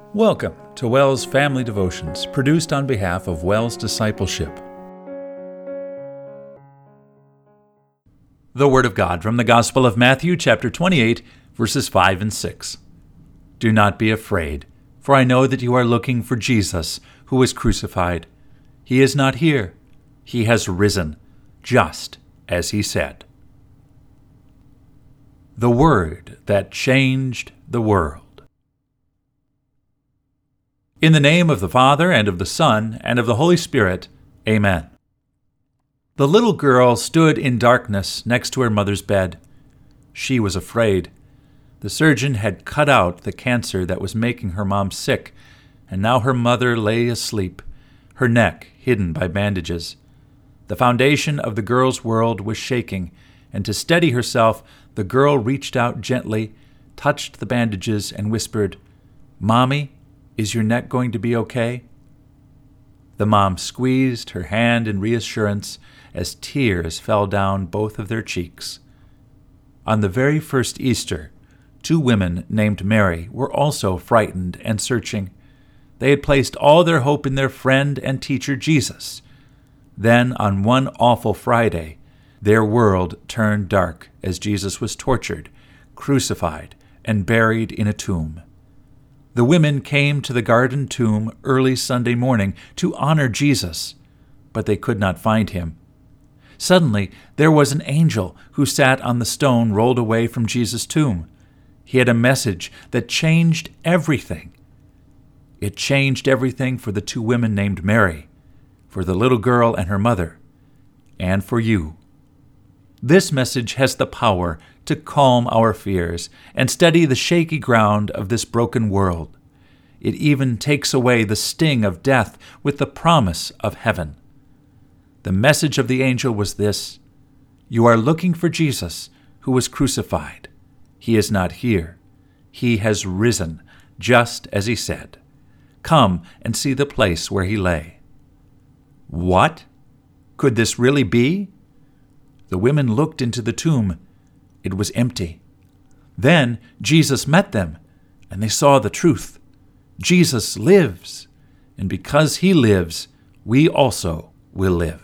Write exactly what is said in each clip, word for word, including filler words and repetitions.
Welcome to WELS Family Devotions, produced on behalf of WELS Discipleship. The Word of God from the Gospel of Matthew, chapter twenty-eight, verses five and six. Do not be afraid, for I know that you are looking for Jesus, who was crucified. He is not here. He has risen, just as he said. The Word that changed the world. In the name of the Father, and of the Son, and of the Holy Spirit, Amen. The little girl stood in darkness next to her mother's bed. She was afraid. The surgeon had cut out the cancer that was making her mom sick, and now her mother lay asleep, her neck hidden by bandages. The foundation of the girl's world was shaking, and to steady herself, the girl reached out gently, touched the bandages, and whispered, "Mommy, is your neck going to be okay?" The mom squeezed her hand in reassurance as tears fell down both of their cheeks. On the very first Easter, two women named Mary were also frightened and searching. They had placed all their hope in their friend and teacher Jesus. Then, on one awful Friday, their world turned dark as Jesus was tortured, crucified, and buried in a tomb. The women came to the garden tomb early Sunday morning to honor Jesus, but they could not find him. Suddenly, there was an angel who sat on the stone rolled away from Jesus' tomb. He had a message that changed everything. It changed everything for the two women named Mary, for the little girl and her mother, and for you. This message has the power to calm our fears and steady the shaky ground of this broken world. It even takes away the sting of death with the promise of heaven. The message of the angel was this: you are looking for Jesus, who was crucified. He is not here. He has risen, just as he said. Come and see the place where he lay. What? Could this really be? The women looked into the tomb. It was empty. Then Jesus met them, and they saw the truth. Jesus lives, and because he lives, we also will live.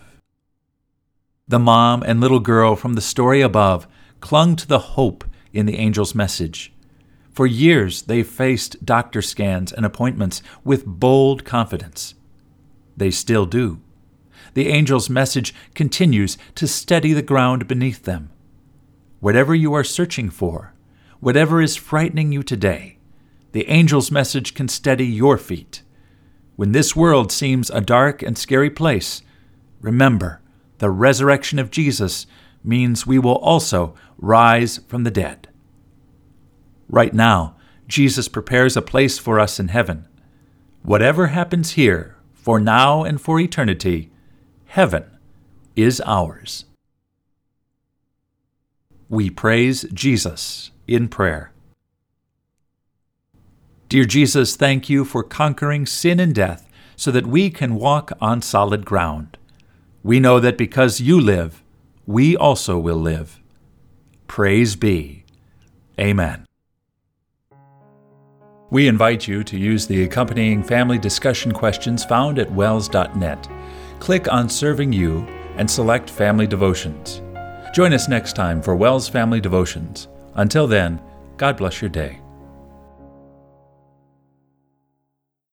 The mom and little girl from the story above clung to the hope in the angel's message. For years, they faced doctor scans and appointments with bold confidence. They still do. The angel's message continues to steady the ground beneath them. Whatever you are searching for, whatever is frightening you today, the angel's message can steady your feet. When this world seems a dark and scary place, remember, the resurrection of Jesus means we will also rise from the dead. Right now, Jesus prepares a place for us in heaven. Whatever happens here, for now and for eternity, heaven is ours. We praise Jesus in prayer. Dear Jesus, thank you for conquering sin and death so that we can walk on solid ground. We know that because you live, we also will live. Praise be. Amen. We invite you to use the accompanying family discussion questions found at wels dot net. Click on Serving You and select Family Devotions. Join us next time for WELS Family Devotions. Until then, God bless your day.